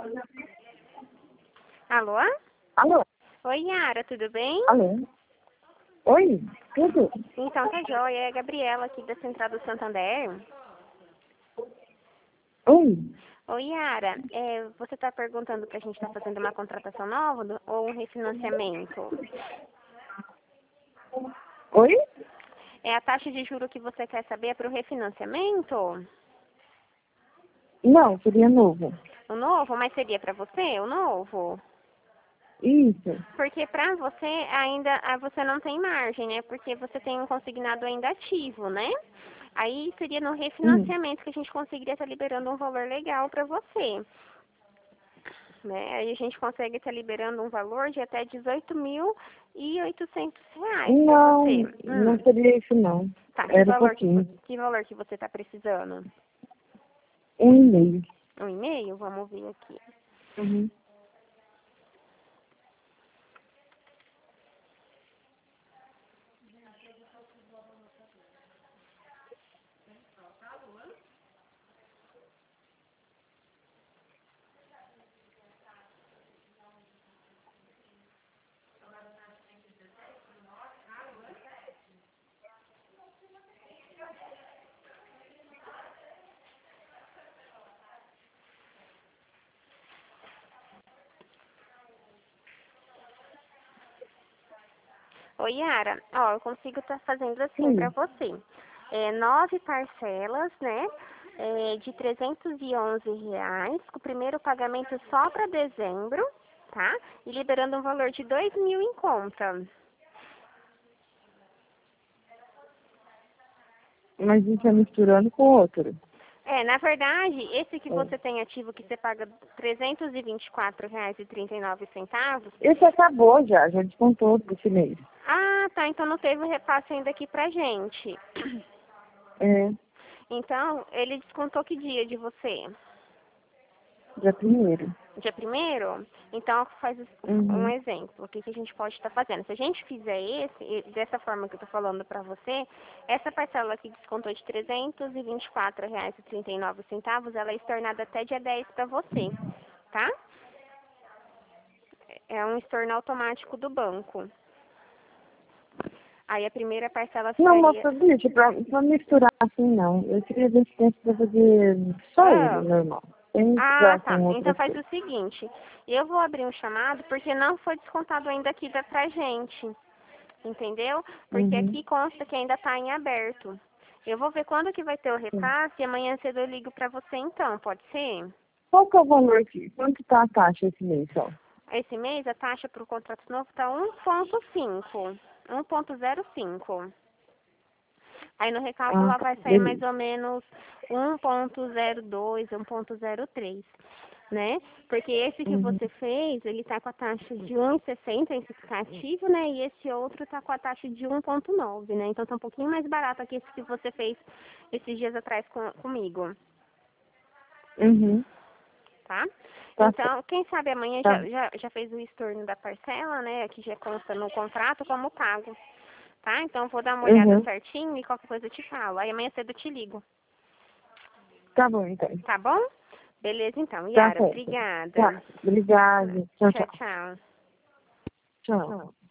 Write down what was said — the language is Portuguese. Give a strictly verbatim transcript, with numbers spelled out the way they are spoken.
Alô? Alô? Oi, Yara, tudo bem? Alô? Oi? Tudo? Então tá jóia, é a Gabriela aqui da Central do Santander. Oi? Oi, Yara, é, você está perguntando para a gente estar fazendo uma contratação nova do- ou um refinanciamento? Oi? É a taxa de juro que você quer saber para o refinanciamento? Não, seria novo. O novo? Mas seria para você o novo? Isso. Porque para você ainda ah, você não tem margem, né? Porque você tem um consignado ainda ativo, né? Aí seria no Hum. refinanciamento que a gente conseguiria estar liberando um valor legal para você. Né? Aí a gente consegue estar liberando um valor de até dezoito mil e oitocentos reais para Não, você. não Hum, seria isso não. tá, que Era valor que, vo- pouquinho. que valor que você está precisando? Um e meio. Um e-mail? Vamos ver aqui. Uhum. Oi, Yara. Ó, eu consigo estar fazendo assim para Sim. você. É, nove parcelas, né? É, de trezentos e onze reais, com o primeiro pagamento só para dezembro, tá? E liberando um valor de dois mil em conta. Mas isso é misturando com outro. É, na verdade, esse que É. você tem ativo que você paga trezentos e vinte e quatro reais e trinta e nove centavos. Esse acabou já, já descontou desse mês. Ah, tá, então não teve o repasse ainda aqui pra gente. É, Então, ele descontou que dia de você? dia primeiro. Dia primeiro? Então, faz um Uhum. exemplo. O que, que a gente pode estar fazendo? Se a gente fizer esse, e dessa forma que eu estou falando para você, essa parcela que descontou de trezentos e vinte e quatro reais e trinta e nove centavos, ela é estornada até dia dez para você, tá? É um estorno automático do banco. Aí a primeira parcela Não, ficaria... moça, bicho, pra, pra misturar assim não. Eu queria ver se tem pra fazer só ele, Ah, normal. Sem ah, misturar tá. com Então outras faz o coisas. seguinte. Eu vou abrir um chamado porque não foi descontado ainda aqui da pra gente. Entendeu? Porque Uhum. aqui consta que ainda está em aberto. Eu vou ver quando que vai ter o Sim. repasse e amanhã cedo eu ligo para você então, pode ser? Qual que é o valor aqui? Quanto tá a taxa esse mês, só? Esse mês a taxa para o contrato novo está um ponto cinco. um ponto zero cinco. Aí no recálculo Ah, lá tá. vai sair mais Beleza. ou menos um ponto zero dois, um ponto zero três, né? Porque esse que Uhum. você fez, ele tá com a taxa de um vírgula sessenta esse que tá ativo, né? E esse outro tá com a taxa de um ponto nove, né? Então tá um pouquinho mais barato que esse que você fez esses dias atrás com, comigo, Uhum. tá? Tá certo. Então, quem sabe amanhã Tá. já, já, já fez o estorno da parcela, né? Que já consta no contrato como pago. Tá? Então, vou dar uma olhada Uhum. certinho e qualquer coisa eu te falo. Aí amanhã cedo eu te ligo. Tá bom, então. Tá bom? Beleza, então. Tá Yara, certo. obrigada. Tá. Obrigada. Tchau, Tchau, tchau. tchau. Tchau.